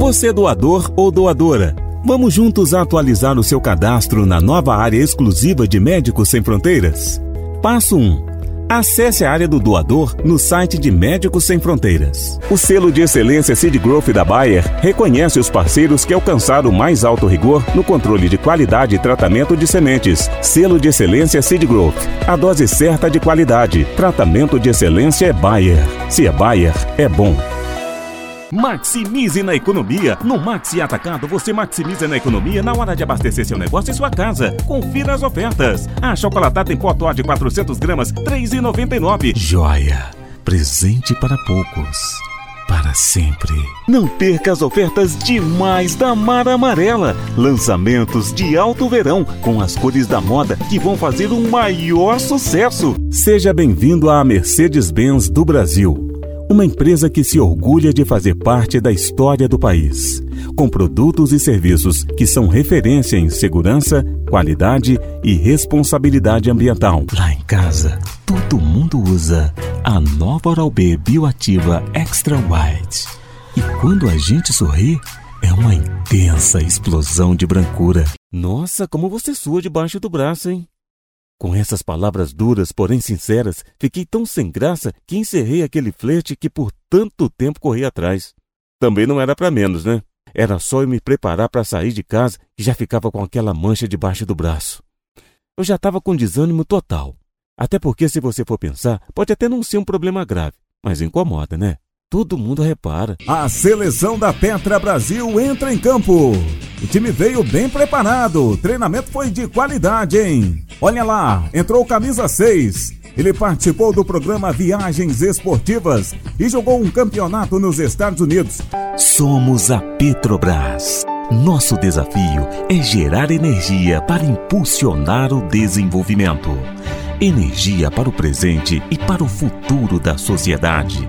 Você é doador ou doadora? Vamos juntos atualizar o seu cadastro na nova área exclusiva de Médicos Sem Fronteiras? Passo 1. Acesse a área do doador no site de Médicos Sem Fronteiras. O selo de excelência Seed Growth da Bayer reconhece os parceiros que alcançaram o mais alto rigor no controle de qualidade e tratamento de sementes. Selo de excelência Seed Growth. A dose certa de qualidade. Tratamento de excelência é Bayer. Se é Bayer, é bom. Maximize na economia. No Maxi Atacado você maximiza na economia na hora de abastecer seu negócio e sua casa. Confira as ofertas. A chocolatada em pó Toddy 400 gramas, R$ 3,99. Joia! Presente para poucos. Para sempre. Não perca as ofertas demais da Mar Amarela. Lançamentos de alto verão com as cores da moda que vão fazer um maior sucesso. Seja bem-vindo à Mercedes-Benz do Brasil. Uma empresa que se orgulha de fazer parte da história do país, com produtos e serviços que são referência em segurança, qualidade e responsabilidade ambiental. Lá em casa, todo mundo usa a nova Oral-B Bioativa Extra White. E quando a gente sorri, é uma intensa explosão de brancura. Nossa, como você sua debaixo do braço, hein? Com essas palavras duras, porém sinceras, fiquei tão sem graça que encerrei aquele flerte que por tanto tempo corri atrás. Também não era para menos, né? Era só eu me preparar para sair de casa que já ficava com aquela mancha debaixo do braço. Eu já estava com desânimo total. Até porque, se você for pensar, pode até não ser um problema grave, mas incomoda, né? Todo mundo repara. A seleção da Petra Brasil entra em campo. O time veio bem preparado. O treinamento foi de qualidade, hein? Olha lá, entrou o camisa 6. Ele participou do programa Viagens Esportivas e jogou um campeonato nos Estados Unidos. Somos a Petrobras. Nosso desafio é gerar energia para impulsionar o desenvolvimento. Energia para o presente e para o futuro da sociedade.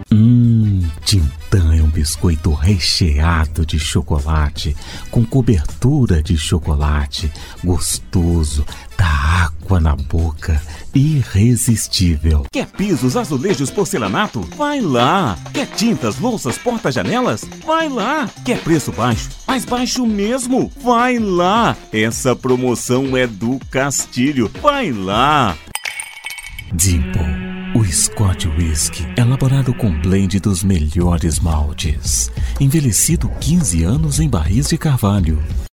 Tintã é um biscoito recheado de chocolate, com cobertura de chocolate, gostoso, dá água na boca, irresistível. Quer pisos, azulejos, porcelanato? Vai lá! Quer tintas, louças, porta-janelas? Vai lá! Quer preço baixo? Mais baixo mesmo? Vai lá! Essa promoção é do Castilho. Vai lá! Dimple, o Scotch Whisky, elaborado com blend dos melhores maltes, envelhecido 15 anos em barris de carvalho.